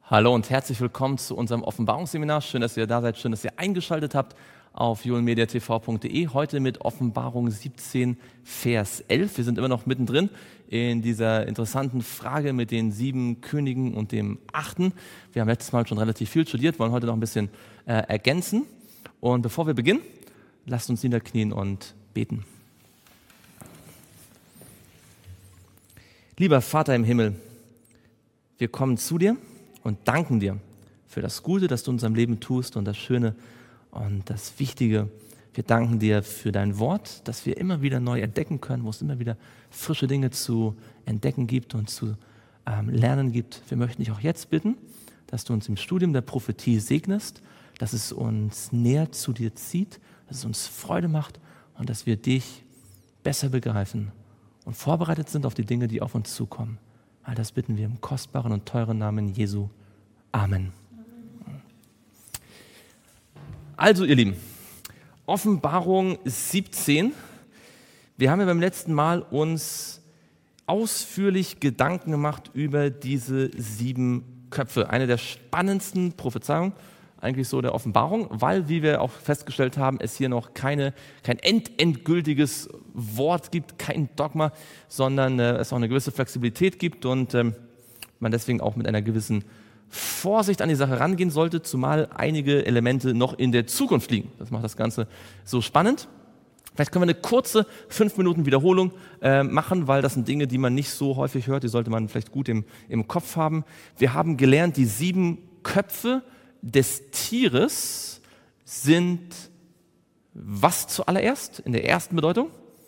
Hallo und herzlich willkommen zu unserem Offenbarungsseminar. Schön, dass ihr da seid, schön, dass ihr eingeschaltet habt auf julmediatv.de. Heute mit Offenbarung 17, Vers 11. Wir sind immer noch mittendrin in dieser interessanten Frage mit den 7 Königen und dem 8. Wir haben letztes Mal schon relativ viel studiert, wollen heute noch ein bisschen ergänzen. Und bevor wir beginnen, lasst uns niederknien und beten. Lieber Vater im Himmel, wir kommen zu dir und danken dir für das Gute, das du in unserem Leben tust und das Schöne und das Wichtige. Wir danken dir für dein Wort, das wir immer wieder neu entdecken können, wo es immer wieder frische Dinge zu entdecken gibt und zu lernen gibt. Wir möchten dich auch jetzt bitten, dass du uns im Studium der Prophetie segnest, dass es uns näher zu dir zieht, dass es uns Freude macht und dass wir dich besser begreifen und vorbereitet sind auf die Dinge, die auf uns zukommen. All das bitten wir im kostbaren und teuren Namen Jesu. Amen. Also ihr Lieben, Offenbarung 17. Wir haben ja beim letzten Mal uns ausführlich Gedanken gemacht über diese 7 Köpfe. Eine der spannendsten Prophezeiungen eigentlich so der Offenbarung, weil, wie wir auch festgestellt haben, es hier noch kein endgültiges Wort gibt, kein Dogma, sondern es auch eine gewisse Flexibilität gibt und man deswegen auch mit einer gewissen Vorsicht an die Sache rangehen sollte, zumal einige Elemente noch in der Zukunft liegen. Das macht das Ganze so spannend. Vielleicht können wir eine kurze 5 Minuten Wiederholung machen, weil das sind Dinge, die man nicht so häufig hört, die sollte man vielleicht gut im Kopf haben. Wir haben gelernt, die 7 Köpfe des Tieres sind was zuallererst in der ersten Bedeutung?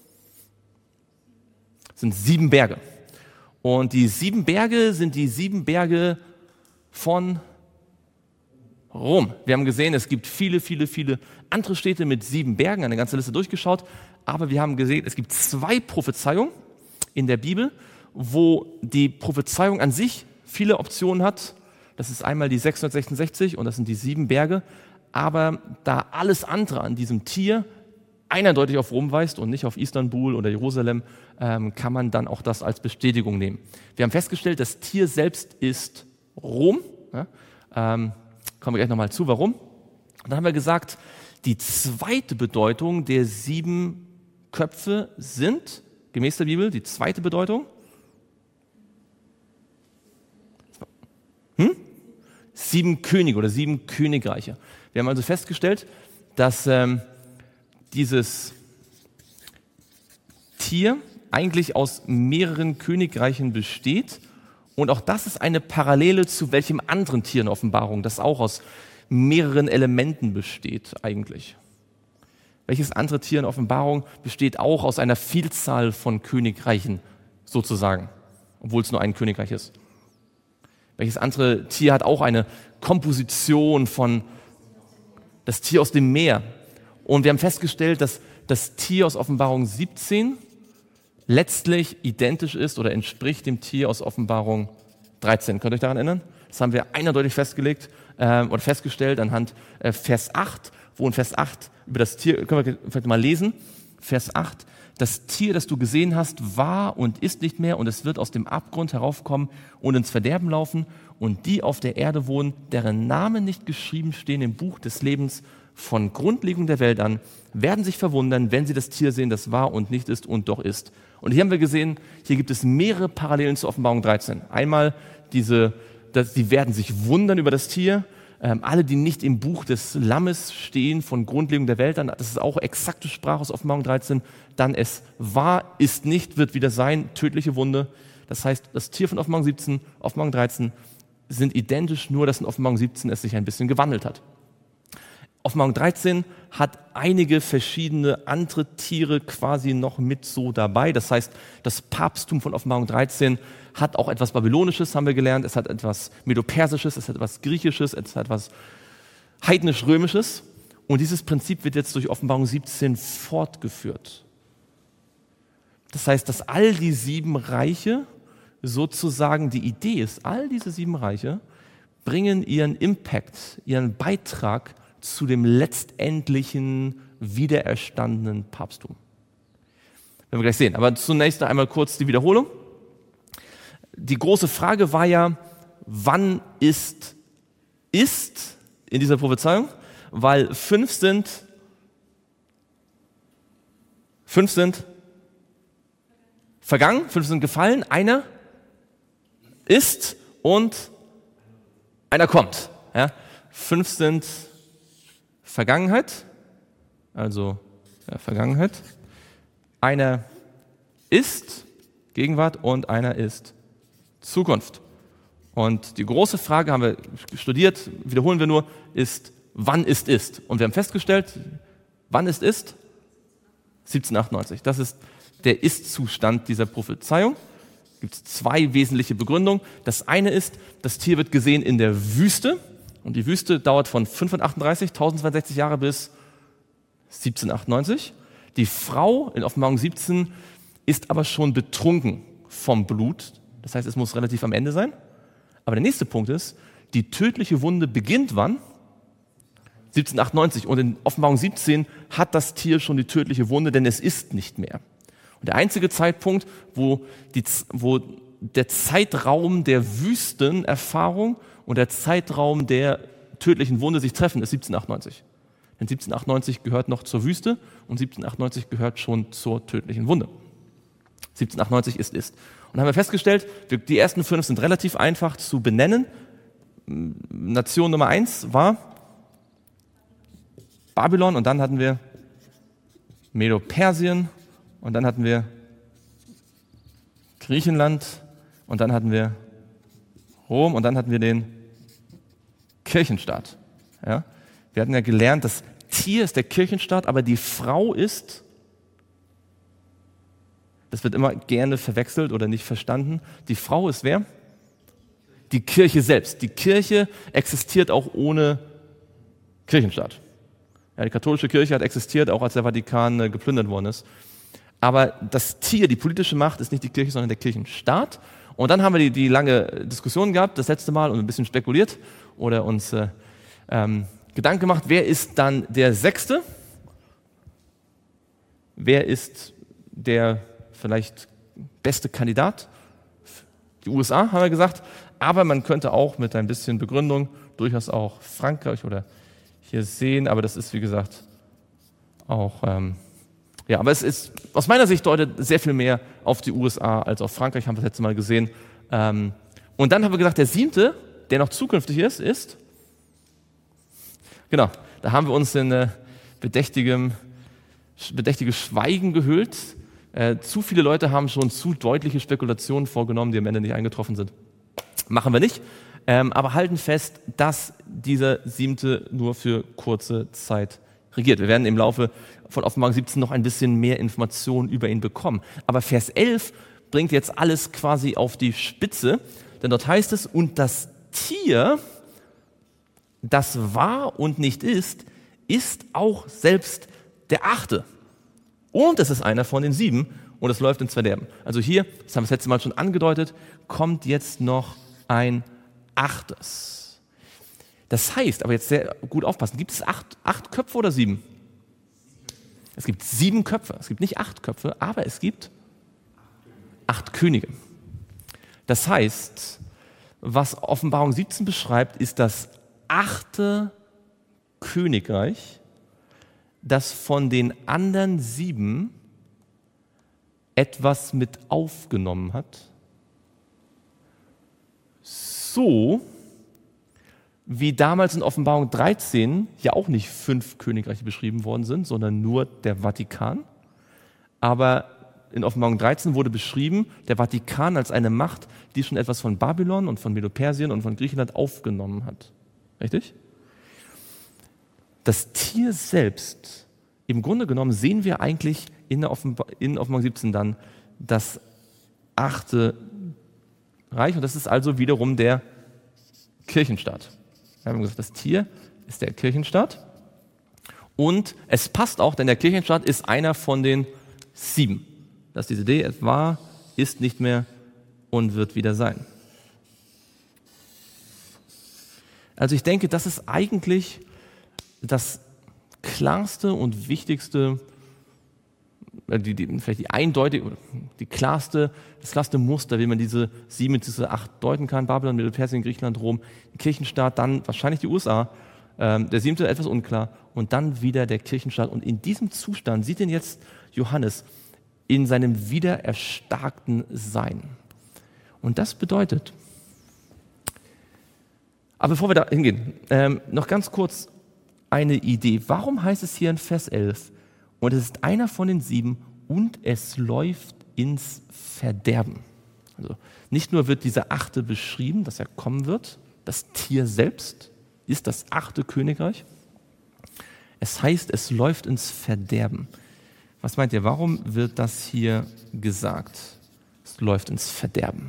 Sind 7 Berge. Und die 7 Berge sind die 7 Berge von Rom. Wir haben gesehen, es gibt viele andere Städte mit 7 Bergen, eine ganze Liste durchgeschaut, aber wir haben gesehen, es gibt 2 Prophezeiungen in der Bibel, wo die Prophezeiung an sich viele Optionen hat. Das ist einmal die 666 und das sind die 7 Berge. Aber da alles andere an diesem Tier eindeutig auf Rom weist und nicht auf Istanbul oder Jerusalem, kann man dann auch das als Bestätigung nehmen. Wir haben festgestellt, das Tier selbst ist Rom. Ja, kommen wir gleich nochmal zu, warum. Und dann haben wir gesagt, die zweite Bedeutung der 7 Köpfe sind, gemäß der Bibel, die zweite Bedeutung, 7 Könige oder 7 Königreiche. Wir haben also festgestellt, dass dieses Tier eigentlich aus mehreren Königreichen besteht und auch das ist eine Parallele zu welchem anderen Tier in der Offenbarung, das auch aus mehreren Elementen besteht eigentlich. Welches andere Tier in der Offenbarung besteht auch aus einer Vielzahl von Königreichen sozusagen, obwohl es nur ein Königreich ist? Welches andere Tier hat auch eine Komposition von das Tier aus dem Meer? Und wir haben festgestellt, dass das Tier aus Offenbarung 17 letztlich identisch ist oder entspricht dem Tier aus Offenbarung 13. Könnt ihr euch daran erinnern? Das haben wir eindeutig festgelegt oder festgestellt anhand Vers 8, wo in Vers 8 über das Tier, können wir vielleicht mal lesen, Vers 8, das Tier, das du gesehen hast, war und ist nicht mehr und es wird aus dem Abgrund heraufkommen und ins Verderben laufen und die auf der Erde wohnen, deren Namen nicht geschrieben stehen im Buch des Lebens von Grundlegung der Welt an, werden sich verwundern, wenn sie das Tier sehen, das war und nicht ist und doch ist. Und hier haben wir gesehen, hier gibt es mehrere Parallelen zur Offenbarung 13. Einmal die werden sich wundern über das Tier, alle, die nicht im Buch des Lammes stehen, von Grundlegung der Welt an, das ist auch exakte Sprache aus Offenbarung 13, dann es war, ist nicht, wird wieder sein, tödliche Wunde. Das heißt, das Tier von Offenbarung 17, Offenbarung 13 sind identisch, nur dass in Offenbarung 17 es sich ein bisschen gewandelt hat. Offenbarung 13 hat einige verschiedene andere Tiere quasi noch mit so dabei. Das heißt, das Papsttum von Offenbarung 13 hat auch etwas Babylonisches, haben wir gelernt. Es hat etwas Medopersisches, es hat etwas Griechisches, es hat etwas Heidnisch-Römisches. Und dieses Prinzip wird jetzt durch Offenbarung 17 fortgeführt. Das heißt, dass all die 7 Reiche sozusagen die Idee ist, all diese 7 Reiche bringen ihren Impact, ihren Beitrag zu dem letztendlichen wiedererstandenen Papsttum. Werden wir gleich sehen. Aber zunächst noch einmal kurz die Wiederholung. Die große Frage war ja, wann ist in dieser Prophezeiung, weil 5 sind vergangen, 5 sind gefallen, einer ist und einer kommt. Ja? 5 sind Vergangenheit, also Vergangenheit, einer ist Gegenwart und einer ist Zukunft. Und die große Frage, haben wir studiert, wiederholen wir nur, ist, wann ist? Und wir haben festgestellt, wann ist? 1798. Das ist der Ist-Zustand dieser Prophezeiung. Es gibt 2 wesentliche Begründungen. Das eine ist, das Tier wird gesehen in der Wüste. Und die Wüste dauert von 538, 1062 Jahre bis 1798. Die Frau in Offenbarung 17 ist aber schon betrunken vom Blut. Das heißt, es muss relativ am Ende sein. Aber der nächste Punkt ist, die tödliche Wunde beginnt wann? 1798. Und in Offenbarung 17 hat das Tier schon die tödliche Wunde, denn es ist nicht mehr. Und der einzige Zeitpunkt, wo der Zeitraum der Wüstenerfahrung und der Zeitraum der tödlichen Wunde sich treffen, ist 1798. Denn 1798 gehört noch zur Wüste und 1798 gehört schon zur tödlichen Wunde. 1798 ist. Und haben wir festgestellt, die ersten 5 sind relativ einfach zu benennen. Nation Nummer 1 war Babylon und dann hatten wir Medo-Persien und dann hatten wir Griechenland und dann hatten wir Rom und dann hatten wir den Kirchenstaat. Ja? Wir hatten ja gelernt, das Tier ist der Kirchenstaat, aber die Frau ist, das wird immer gerne verwechselt oder nicht verstanden, die Frau ist wer? Die Kirche selbst. Die Kirche existiert auch ohne Kirchenstaat. Ja, die katholische Kirche hat existiert, auch als der Vatikan geplündert worden ist. Aber das Tier, die politische Macht, ist nicht die Kirche, sondern der Kirchenstaat. Und dann haben wir die lange Diskussion gehabt, das letzte Mal, und ein bisschen spekuliert oder uns Gedanken gemacht, wer ist dann der 6.? Wer ist der vielleicht beste Kandidat? Die USA, haben wir gesagt. Aber man könnte auch mit ein bisschen Begründung durchaus auch Frankreich oder hier sehen. Aber das ist, wie gesagt, auch, aber es ist, aus meiner Sicht deutet sehr viel mehr auf die USA als auf Frankreich, haben wir das letzte Mal gesehen. Und dann haben wir gesagt, der 7., der noch zukünftig ist, genau, da haben wir uns in bedächtiges Schweigen gehüllt. Zu viele Leute haben schon zu deutliche Spekulationen vorgenommen, die am Ende nicht eingetroffen sind. Machen wir nicht, aber halten fest, dass dieser 7. nur für kurze Zeit regiert. Wir werden im Laufe von Offenbarung 17 noch ein bisschen mehr Informationen über ihn bekommen. Aber Vers 11 bringt jetzt alles quasi auf die Spitze, denn dort heißt es, und das Tier, das war und nicht ist auch selbst der 8. Und es ist einer von den 7 und es läuft ins Verderben. Also hier, das haben wir das letzte Mal schon angedeutet, kommt jetzt noch ein 8. Das heißt, aber jetzt sehr gut aufpassen, gibt es 8 Köpfe oder 7? Es gibt 7 Köpfe, es gibt nicht 8 Köpfe, aber es gibt 8 Könige. Das heißt, was Offenbarung 17 beschreibt, ist das 8. Königreich, das von den anderen 7 etwas mit aufgenommen hat, so wie damals in Offenbarung 13 ja auch nicht 5 Königreiche beschrieben worden sind, sondern nur der Vatikan. Aber in Offenbarung 13 wurde beschrieben, der Vatikan als eine Macht, die schon etwas von Babylon und von Medo-Persien und von Griechenland aufgenommen hat. Richtig? Das Tier selbst, im Grunde genommen sehen wir eigentlich in Offenbarung 17 dann das 8. Reich und das ist also wiederum der Kirchenstaat. Wir haben gesagt, das Tier ist der Kirchenstaat und es passt auch, denn der Kirchenstaat ist einer von den 7. Das ist diese Idee, es war, ist nicht mehr und wird wieder sein. Also ich denke, das ist eigentlich das klarste und wichtigste vielleicht die eindeutige, oder das klarste Muster, wie man diese 7 mit diese 8 deuten kann. Babylon, Mittelpersien, Griechenland, Rom, Kirchenstaat, dann wahrscheinlich die USA. Der 7. etwas unklar. Und dann wieder der Kirchenstaat. Und in diesem Zustand sieht ihn jetzt Johannes in seinem wiedererstarkten Sein. Und das bedeutet, aber bevor wir da hingehen, noch ganz kurz eine Idee. Warum heißt es hier in Vers 11, und es ist einer von den 7 und es läuft ins Verderben? Also nicht nur wird dieser 8. beschrieben, dass er kommen wird, das Tier selbst ist das 8. Königreich. Es heißt, es läuft ins Verderben. Was meint ihr, warum wird das hier gesagt? Es läuft ins Verderben.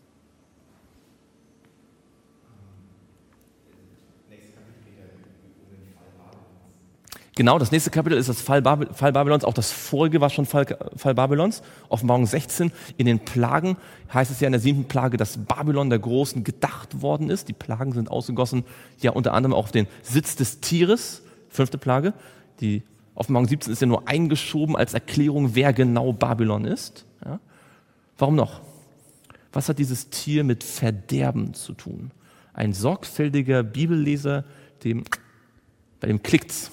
Genau, das nächste Kapitel ist das Fall Babylons. Auch das vorige war schon Fall Babylons. Offenbarung 16. In den Plagen heißt es ja in der 7. Plage, dass Babylon der Großen gedacht worden ist. Die Plagen sind ausgegossen, ja unter anderem auf den Sitz des Tieres. 5. Plage. Die Offenbarung 17 ist ja nur eingeschoben als Erklärung, wer genau Babylon ist. Ja. Warum noch? Was hat dieses Tier mit Verderben zu tun? Ein sorgfältiger Bibelleser, bei dem klickt's.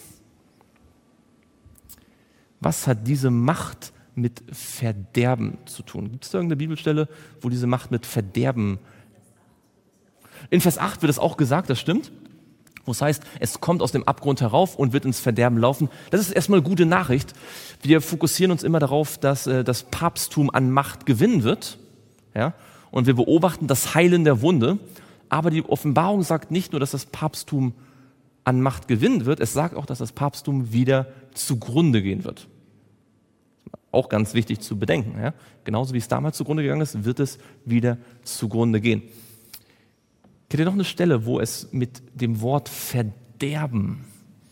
Was hat diese Macht mit Verderben zu tun? Gibt es da irgendeine Bibelstelle, wo diese Macht mit Verderben... In Vers 8 wird es auch gesagt, das stimmt. Wo es heißt, es kommt aus dem Abgrund herauf und wird ins Verderben laufen. Das ist erstmal eine gute Nachricht. Wir fokussieren uns immer darauf, dass das Papsttum an Macht gewinnen wird. Ja? Und wir beobachten das Heilen der Wunde. Aber die Offenbarung sagt nicht nur, dass das Papsttum an Macht gewinnen wird, es sagt auch, dass das Papsttum wieder zugrunde gehen wird. Auch ganz wichtig zu bedenken. Ja? Genauso wie es damals zugrunde gegangen ist, wird es wieder zugrunde gehen. Kennt ihr noch eine Stelle, wo es mit dem Wort Verderben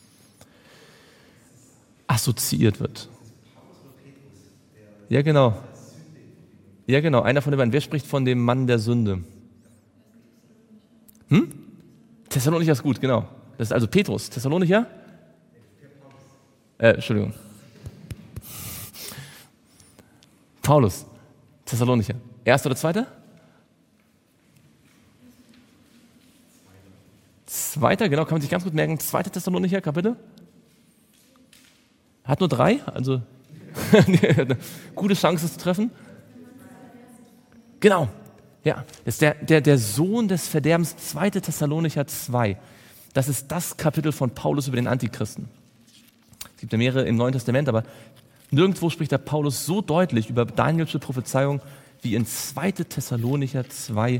assoziiert wird? Ja, genau. Ja, genau. Einer von den beiden. Wer spricht von dem Mann der Sünde? Thessalonicher ist gut, genau. Das ist also Petrus. Thessalonicher? Entschuldigung. Paulus. Thessalonicher. Erster oder zweiter? Zweiter, genau, kann man sich ganz gut merken. 2. Thessalonicher, Kapitel. Hat nur 3, also gute Chance es zu treffen. Genau, ja. Das ist der Sohn des Verderbens, 2. Thessalonicher 2. Das ist das Kapitel von Paulus über den Antichristen. Es gibt ja mehrere im Neuen Testament, aber nirgendwo spricht der Paulus so deutlich über Danielsche Prophezeiung wie in 2. Thessalonicher 2.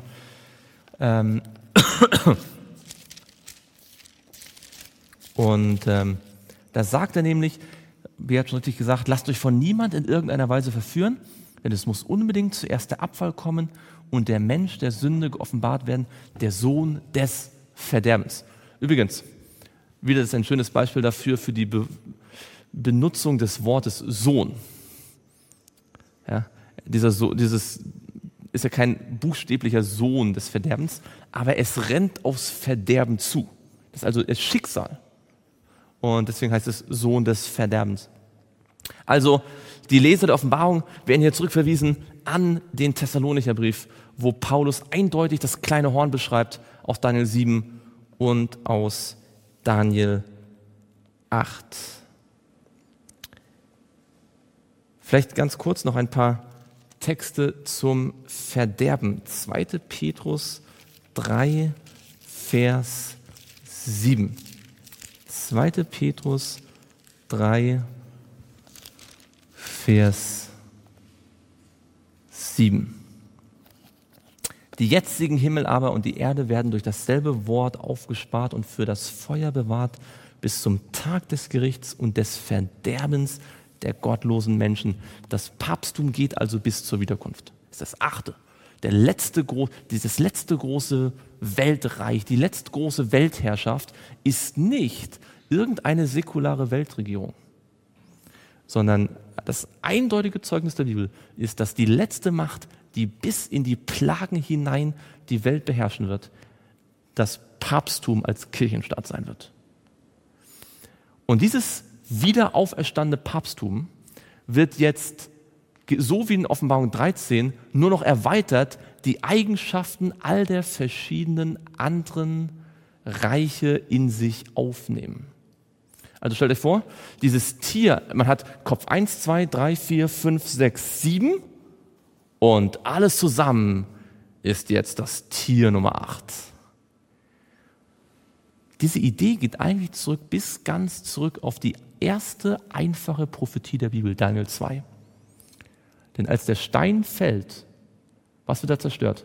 Und da sagt er nämlich, wie hat schon richtig gesagt, lasst euch von niemand in irgendeiner Weise verführen, denn es muss unbedingt zuerst der Abfall kommen und der Mensch der Sünde geoffenbart werden, der Sohn des Verderbens. Übrigens, wieder ist ein schönes Beispiel dafür, für die Benutzung des Wortes Sohn. Ja, dieses ist ja kein buchstäblicher Sohn des Verderbens, aber es rennt aufs Verderben zu. Das ist also das Schicksal. Und deswegen heißt es Sohn des Verderbens. Also die Leser der Offenbarung werden hier zurückverwiesen an den Thessalonicher Brief, wo Paulus eindeutig das kleine Horn beschreibt aus Daniel 7 und aus Daniel 8. Vielleicht ganz kurz noch ein paar Texte zum Verderben. 2. Petrus 3, Vers 7. 2. Petrus 3, Vers 7. Die jetzigen Himmel aber und die Erde werden durch dasselbe Wort aufgespart und für das Feuer bewahrt bis zum Tag des Gerichts und des Verderbens der gottlosen Menschen. Das Papsttum geht also bis zur Wiederkunft. Das ist das 8. Dieses letzte große Weltreich, die letzte große Weltherrschaft ist nicht irgendeine säkulare Weltregierung, sondern das eindeutige Zeugnis der Bibel ist, dass die letzte Macht, die bis in die Plagen hinein die Welt beherrschen wird, das Papsttum als Kirchenstaat sein wird. Und dieses wiederauferstandene Papsttum wird jetzt, so wie in Offenbarung 13, nur noch erweitert, die Eigenschaften all der verschiedenen anderen Reiche in sich aufnehmen. Also stellt euch vor, dieses Tier, man hat Kopf 1, 2, 3, 4, 5, 6, 7 und alles zusammen ist jetzt das Tier Nummer 8. Diese Idee geht eigentlich ganz zurück auf die erste einfache Prophetie der Bibel, Daniel 2. Denn als der Stein fällt, was wird da zerstört?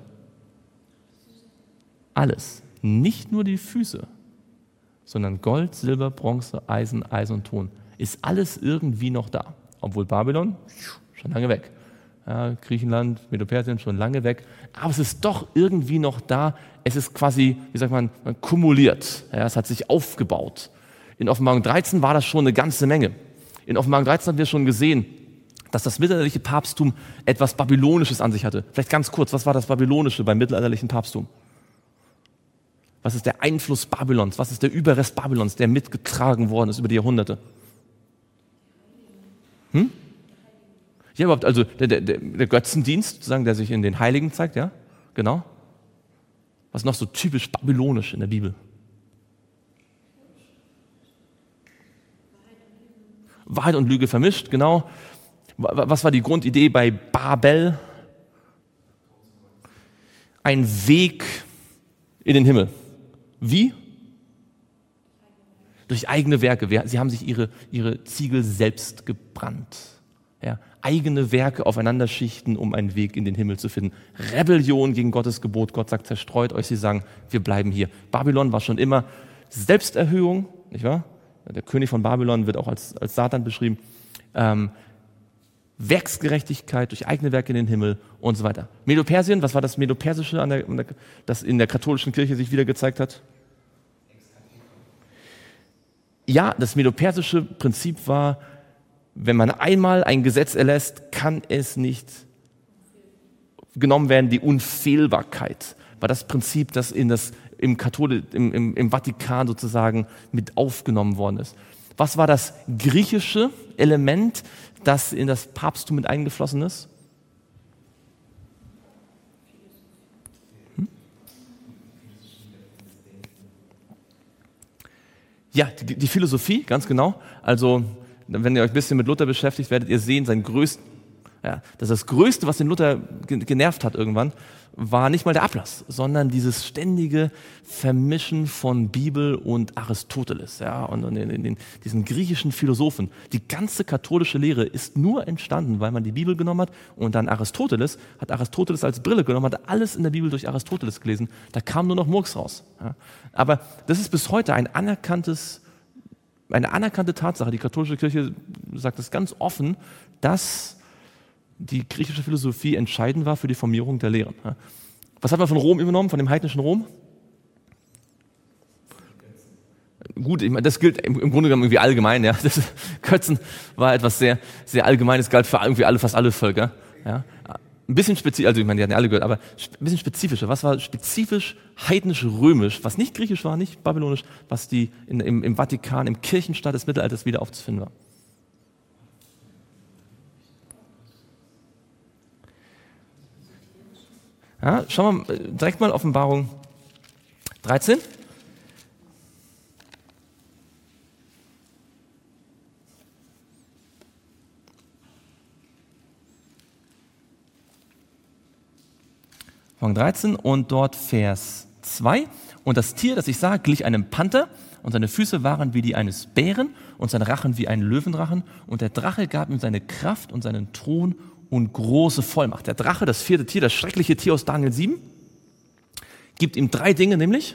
Alles, nicht nur die Füße, sondern Gold, Silber, Bronze, Eisen und Ton. Ist alles irgendwie noch da. Obwohl Babylon schon lange weg. Ja, Griechenland, Medo-Persien schon lange weg. Aber es ist doch irgendwie noch da. Es ist quasi, wie sagt man kumuliert. Ja, es hat sich aufgebaut. In Offenbarung 13 war das schon eine ganze Menge. In Offenbarung 13 haben wir schon gesehen, dass das mittelalterliche Papsttum etwas Babylonisches an sich hatte. Vielleicht ganz kurz, was war das Babylonische beim mittelalterlichen Papsttum? Was ist der Einfluss Babylons? Was ist der Überrest Babylons, der mitgetragen worden ist über die Jahrhunderte? Ja, überhaupt, also der Götzendienst, sozusagen, der sich in den Heiligen zeigt, ja, genau. Was ist noch so typisch babylonisch in der Bibel? Wahrheit und Lüge vermischt, genau. Was war die Grundidee bei Babel? Ein Weg in den Himmel. Wie? Durch eigene Werke. Sie haben sich ihre Ziegel selbst gebrannt. Ja, eigene Werke aufeinander schichten, um einen Weg in den Himmel zu finden. Rebellion gegen Gottes Gebot. Gott sagt, zerstreut euch. Sie sagen, wir bleiben hier. Babylon war schon immer Selbsterhöhung, nicht wahr? Der König von Babylon wird auch als Satan beschrieben. Werksgerechtigkeit durch eigene Werke in den Himmel und so weiter. Medo-Persien, was war das Medo-Persische, das in der katholischen Kirche sich wieder gezeigt hat? Ja, das Medo-Persische Prinzip war, wenn man einmal ein Gesetz erlässt, kann es nicht genommen werden, die Unfehlbarkeit. War das Prinzip, das im Vatikan sozusagen mit aufgenommen worden ist. Was war das griechische Element, das in das Papsttum mit eingeflossen ist? Ja, die Philosophie, ganz genau. Also, wenn ihr euch ein bisschen mit Luther beschäftigt, werdet ihr sehen, das Größte, was den Luther genervt hat irgendwann, war nicht mal der Ablass, sondern dieses ständige Vermischen von Bibel und Aristoteles, ja, und diesen griechischen Philosophen. Die ganze katholische Lehre ist nur entstanden, weil man die Bibel genommen hat und dann Aristoteles als Brille genommen, hat alles in der Bibel durch Aristoteles gelesen. Da kam nur noch Murks raus. Ja. Aber das ist bis heute eine anerkannte Tatsache. Die katholische Kirche sagt es ganz offen, dass die griechische Philosophie entscheidend war für die Formierung der Lehren. Was hat man von Rom übernommen, von dem heidnischen Rom? Gut, das gilt im Grunde genommen irgendwie allgemein. Ja. Götzen war etwas sehr, sehr Allgemeines, galt für irgendwie fast alle Völker. Ja. Ein bisschen spezifisch, also ich meine, die hatten ja alle gehört, aber ein bisschen spezifischer. Was war spezifisch heidnisch-römisch, was nicht griechisch war, nicht babylonisch, was im Vatikan, im Kirchenstaat des Mittelalters wieder aufzufinden war? Ja, schauen wir direkt mal Offenbarung 13. Offenbarung 13 und dort Vers 2. Und das Tier, das ich sah, glich einem Panther und seine Füße waren wie die eines Bären und sein Rachen wie ein Löwenrachen und der Drache gab ihm seine Kraft und seinen Thron und große Vollmacht. Der Drache, das vierte Tier, das schreckliche Tier aus Daniel 7, gibt ihm 3 Dinge, nämlich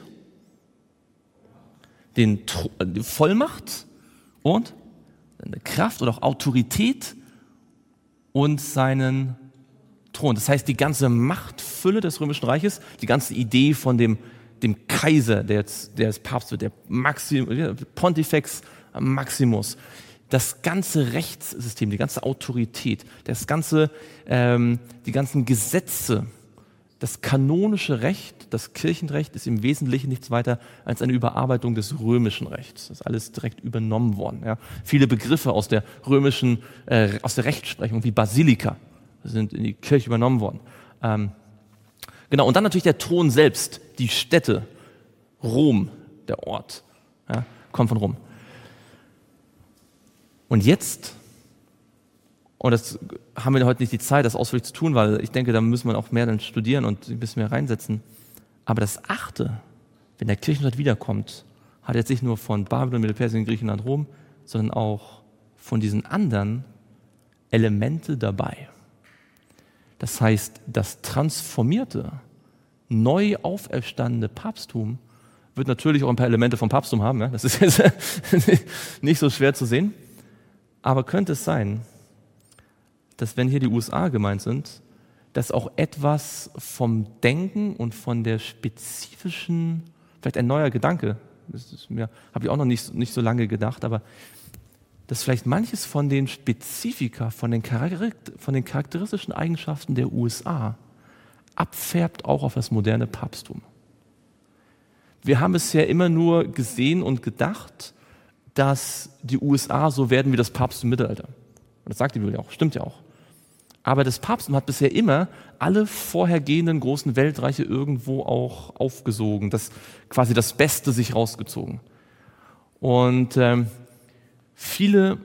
die Vollmacht und eine Kraft oder auch Autorität und seinen Thron. Das heißt, die ganze Machtfülle des Römischen Reiches, die ganze Idee von dem Kaiser, der jetzt Papst wird, der Pontifex Maximus, das ganze Rechtssystem, die ganze Autorität, die ganzen Gesetze, das kanonische Recht, das Kirchenrecht ist im Wesentlichen nichts weiter als eine Überarbeitung des römischen Rechts. Das ist alles direkt übernommen worden. Ja. Viele Begriffe aus der römischen, aus der Rechtsprechung wie Basilika sind in die Kirche übernommen worden. Genau, und dann natürlich der Thron selbst, die Stätte, Rom, der Ort, ja, kommt von Rom. Und jetzt, und das haben wir heute nicht die Zeit, das ausführlich zu tun, weil ich denke, da müssen wir auch mehr dann studieren und ein bisschen mehr reinsetzen. Aber das Achte, wenn der Kirchenstaat wiederkommt, hat jetzt nicht nur von Babylon, Mittelpersien, Griechenland, Rom, sondern auch von diesen anderen Elemente dabei. Das heißt, das transformierte, neu auferstandene Papsttum wird natürlich auch ein paar Elemente vom Papsttum haben. Ja? Das ist jetzt nicht so schwer zu sehen. Aber könnte es sein, dass wenn hier die USA gemeint sind, dass auch etwas vom Denken und von der spezifischen, vielleicht ein neuer Gedanke, habe ich auch noch nicht so lange gedacht, aber dass vielleicht manches von den Spezifika, von den charakteristischen Eigenschaften der USA abfärbt auch auf das moderne Papsttum. Wir haben bisher immer nur gesehen und gedacht, dass die USA so werden wie das Papsttum im Mittelalter. Und das sagt die Bibel ja auch, stimmt ja auch. Aber das Papsttum hat bisher immer alle vorhergehenden großen Weltreiche irgendwo auch aufgesogen, quasi das Beste sich rausgezogen. Und viele,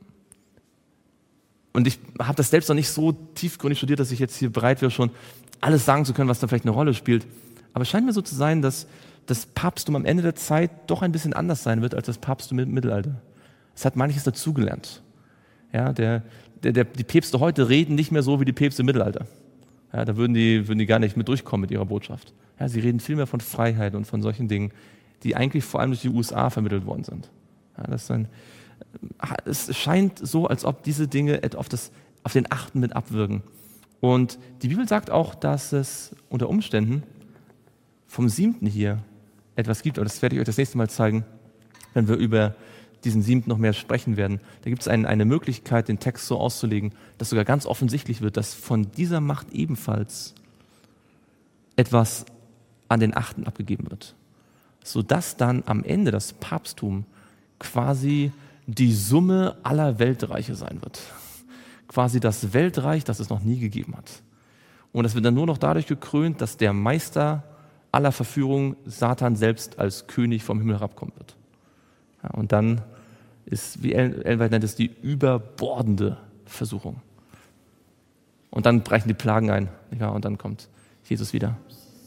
und ich habe das selbst noch nicht so tiefgründig studiert, dass ich jetzt hier bereit wäre, schon alles sagen zu können, was da vielleicht eine Rolle spielt. Aber es scheint mir so zu sein, dass das Papsttum am Ende der Zeit doch ein bisschen anders sein wird als das Papsttum im Mittelalter. Es hat manches dazugelernt. Ja, die Päpste heute reden nicht mehr so wie die Päpste im Mittelalter. Ja, da würden die gar nicht mit durchkommen mit ihrer Botschaft. Ja, sie reden viel mehr von Freiheit und von solchen Dingen, die eigentlich vor allem durch die USA vermittelt worden sind. Ja, es scheint so, als ob diese Dinge auf den Achten mit abwirken. Und die Bibel sagt auch, dass es unter Umständen vom 7. hier etwas gibt, aber das werde ich euch das nächste Mal zeigen, wenn wir über diesen 7. noch mehr sprechen werden. Da gibt es eine Möglichkeit, den Text so auszulegen, dass sogar ganz offensichtlich wird, dass von dieser Macht ebenfalls etwas an den 8. abgegeben wird. Sodass dann am Ende das Papsttum quasi die Summe aller Weltreiche sein wird. Quasi das Weltreich, das es noch nie gegeben hat. Und das wird dann nur noch dadurch gekrönt, dass der Meister aller Verführung, Satan selbst als König vom Himmel herabkommen wird. Ja, und dann ist, wie Ellen White nennt es, die überbordende Versuchung. Und dann brechen die Plagen ein, ja, und dann kommt Jesus wieder.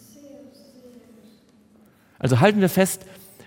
Also halten wir fest,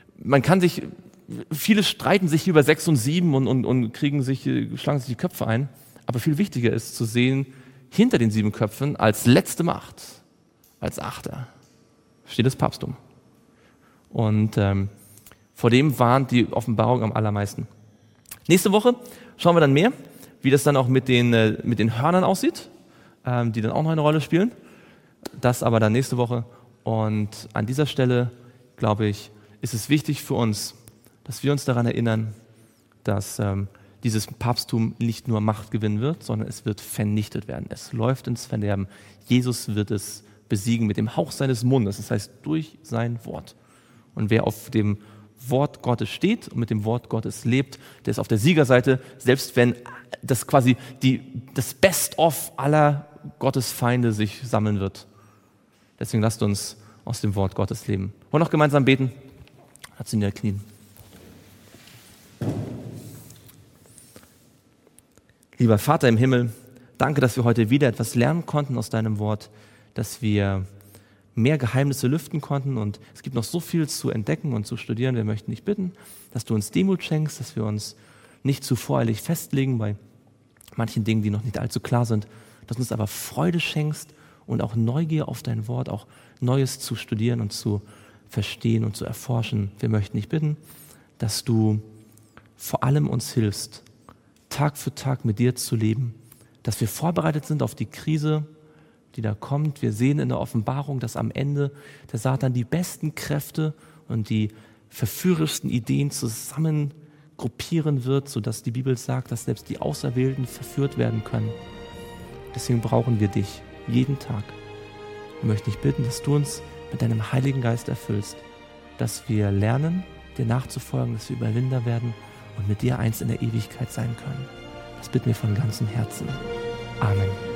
viele streiten sich über 6 und 7 und schlagen sich die Köpfe ein, aber viel wichtiger ist zu sehen, hinter den 7 Köpfen als letzte Macht, als 8. steht das Papsttum. Und vor dem warnt die Offenbarung am allermeisten. Nächste Woche schauen wir dann mehr, wie das dann auch mit den Hörnern aussieht, die dann auch noch eine Rolle spielen. Das aber dann nächste Woche. Und an dieser Stelle, glaube ich, ist es wichtig für uns, dass wir uns daran erinnern, dass dieses Papsttum nicht nur Macht gewinnen wird, sondern es wird vernichtet werden. Es läuft ins Verderben. Jesus wird es besiegen mit dem Hauch seines Mundes, das heißt durch sein Wort. Und wer auf dem Wort Gottes steht und mit dem Wort Gottes lebt, der ist auf der Siegerseite, selbst wenn das quasi das Best-of aller Gottes Feinde sich sammeln wird. Deswegen lasst uns aus dem Wort Gottes leben. Wollen wir noch gemeinsam beten? Herz in die Knien. Lieber Vater im Himmel, danke, dass wir heute wieder etwas lernen konnten aus deinem Wort, dass wir mehr Geheimnisse lüften konnten und es gibt noch so viel zu entdecken und zu studieren. Wir möchten dich bitten, dass du uns Demut schenkst, dass wir uns nicht zu voreilig festlegen bei manchen Dingen, die noch nicht allzu klar sind, dass du uns aber Freude schenkst und auch Neugier auf dein Wort, auch Neues zu studieren und zu verstehen und zu erforschen. Wir möchten dich bitten, dass du vor allem uns hilfst, Tag für Tag mit dir zu leben, dass wir vorbereitet sind auf die Krise, die da kommt. Wir sehen in der Offenbarung, dass am Ende der Satan die besten Kräfte und die verführerischsten Ideen zusammen gruppieren wird, sodass die Bibel sagt, dass selbst die Auserwählten verführt werden können. Deswegen brauchen wir dich jeden Tag. Wir möchten dich bitten, dass du uns mit deinem Heiligen Geist erfüllst, dass wir lernen, dir nachzufolgen, dass wir Überwinder werden und mit dir eins in der Ewigkeit sein können. Das bitten wir von ganzem Herzen. Amen.